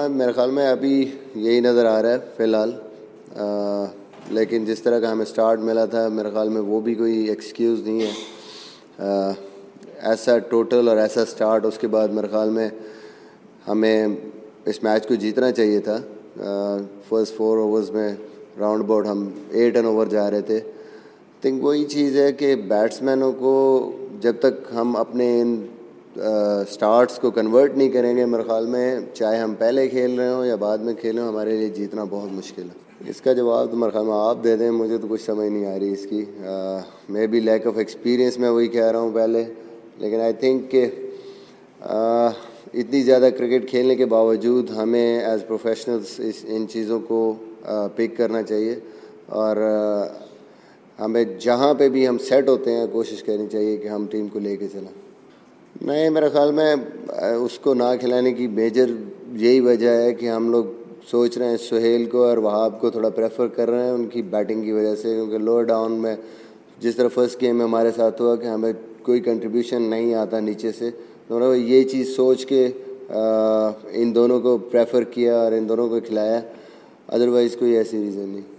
मेरे ख्याल में अभी यही नज़र आ रहा है फ़िलहाल। लेकिन जिस तरह का हमें स्टार्ट मिला था, मेरे ख्याल में वो भी कोई एक्सक्यूज़ नहीं है। ऐसा टोटल और ऐसा स्टार्ट, उसके बाद मेरे ख्याल में हमें इस मैच को जीतना चाहिए था। फर्स्ट 4 ओवर्स में राउंड अबाउट हम 8 रन ओवर जा रहे थे। थिंक वही चीज़ है कि बैट्समैनों को जब तक हम अपने इन स्टार्ट्स को कन्वर्ट नहीं करेंगे, मेरे ख्याल में चाहे हम पहले खेल रहे हों या बाद में खेलें, हमारे लिए जीतना बहुत मुश्किल है। इसका जवाब तो मेरे ख्याल में आप दे दें, मुझे तो कुछ समझ नहीं आ रही इसकी। May be lack of experience, मैं वही कह रहा हूँ पहले। लेकिन आई थिंक कि इतनी ज़्यादा क्रिकेट खेलने के बावजूद हमें एज प्रोफेशनल्स इन चीज़ों को पिक करना चाहिए और हमें जहाँ पे भी हम सेट होते हैं कोशिश करनी चाहिए कि हम टीम को लेके चलें। नहीं, मेरे ख्याल में उसको ना खिलाने की मेजर यही वजह है कि हम लोग सोच रहे हैं सुहेल को और वहाब को थोड़ा प्रेफर कर रहे हैं उनकी बैटिंग की वजह से, क्योंकि लोअर डाउन में जिस तरह फर्स्ट गेम में हमारे साथ हुआ कि हमें कोई कंट्रीब्यूशन नहीं आता नीचे से, तो ये चीज़ सोच के इन दोनों को प्रेफर किया और इन दोनों को खिलाया। अदरवाइज़ कोई ऐसी रीज़न नहीं।